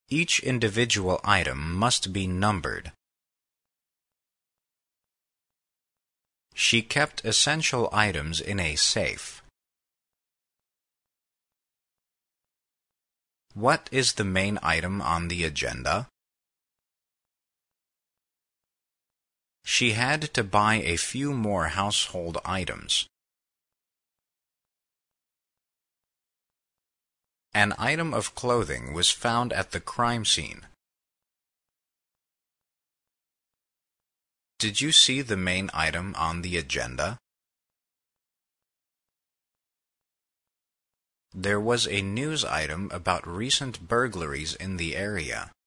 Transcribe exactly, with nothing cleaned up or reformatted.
Each individual item must be numbered. She kept essential items in a safe. What is the main item on the agenda? She had to buy a few more household items. An item of clothing was found at the crime scene. Did you see the main item on the agenda? There was a news item about recent burglaries in the area.